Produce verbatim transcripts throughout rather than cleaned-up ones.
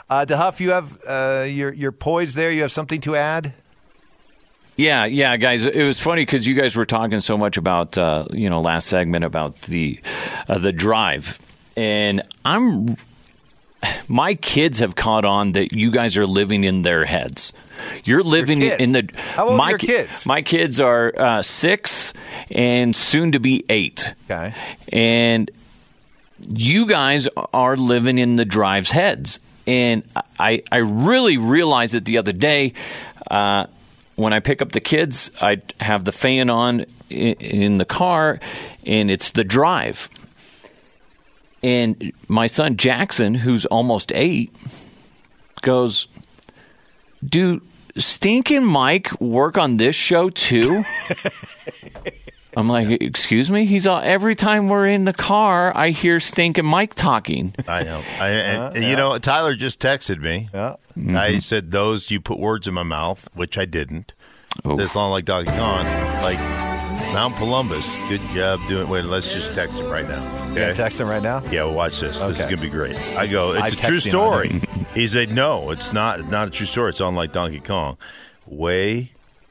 Uh, DeHuff, you have uh, your your poise there. You have something to add? Yeah, yeah, guys. It was funny because you guys were talking so much about, uh, you know, last segment about the uh, the drive, and I'm. My kids have caught on that you guys are living in their heads. You're living in the. How old my, are your kids? My kids are uh, six and soon to be eight. Okay. And you guys are living in the drive's heads. And I, I really realized it the other day. Uh, when I pick up the kids, I have the fan on in, in the car, and it's the drive. And my son Jackson, who's almost eight, goes, "Do Stink and Mike work on this show too?" I'm like, "Excuse me?" He's all, "Every time we're in the car, I hear Stink and Mike talking." I know. I, and, Uh, and, yeah. You know, Tyler just texted me. Yeah. Mm-hmm. I said, "Those, you put words in my mouth," which I didn't. Oof. This long like Donkey Kong. Like Mount Columbus. Good job doing. Wait, let's just text him right now. You gonna text him right now? Yeah, well, watch this. This is Okay. going to be great. I go, it's I a text true him story. He said, no, it's not not a true story. It's on like Donkey Kong. Way,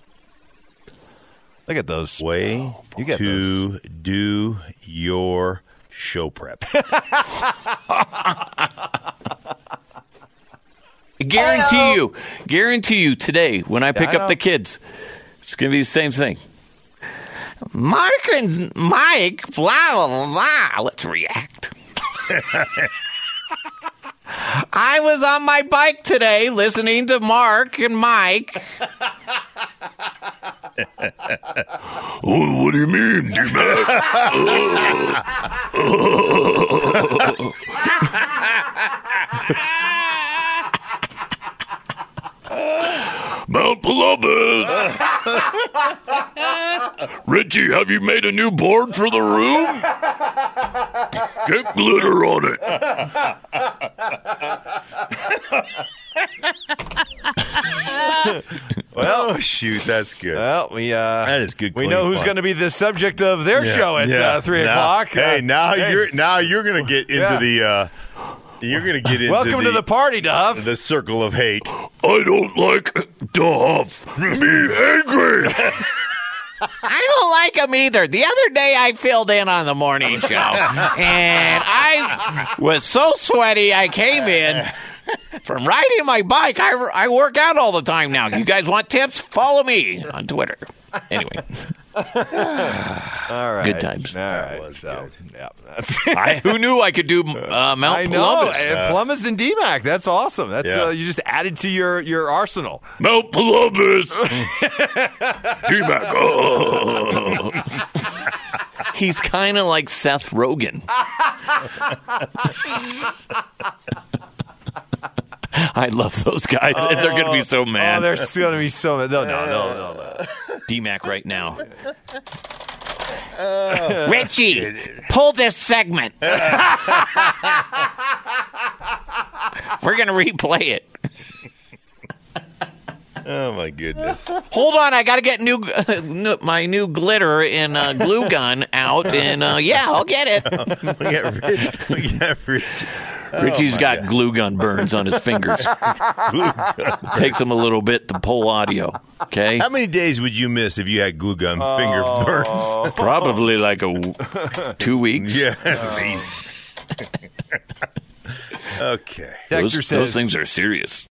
Look at those. way You get to do your show prep. Guarantee you, guarantee you today when I pick I know. up the kids, it's going to be the same thing. Mark and Mike, blah, blah, blah. Let's react. I was on my bike today listening to Mark and Mike. Oh, what do you mean, Mount Columbus. Richie, have you made a new board for the room? Get glitter on it. Well, oh, shoot, that's good. Well, we uh, That is good, We clean know who's fun. going to be the subject of their show at uh, three Now- o'clock. Hey, Uh, now hey, you're now you're going to get into Yeah. the uh, you're going to get into welcome the, to the party, Duff. the circle of hate. I don't like Duff. Me angry. I don't like him either. The other day I filled in on the morning show, and I was so sweaty I came in from riding my bike. I, I work out all the time now. You guys want tips? Follow me on Twitter. Anyway. All right. Good times. All right. was so, yeah, that's I, who knew I could do uh, Mount I know. Columbus? Uh, Columbus and D MAC. That's awesome. That's Yeah. uh, you just added to your, your arsenal. Mount Columbus. D-Mac. Oh. He's kind of like Seth Rogen. I love those guys, and they're going to be so Oh, mad. they're going to be so mad. No, no, no, no, no. D-Mac right now. Richie, pull this segment. We're going to replay it. Oh my goodness! Hold on, I got to get new uh, my new glitter and uh, glue gun out, and uh, yeah, I'll get it. we got Rich. We got Rich. Richie's my got God. glue gun burns on his fingers. It takes him a little bit to pull audio. Okay, How many days would you miss if you had glue gun finger burns? probably like a two weeks. Yeah, at least. Okay. Texter Those, says, those things are serious.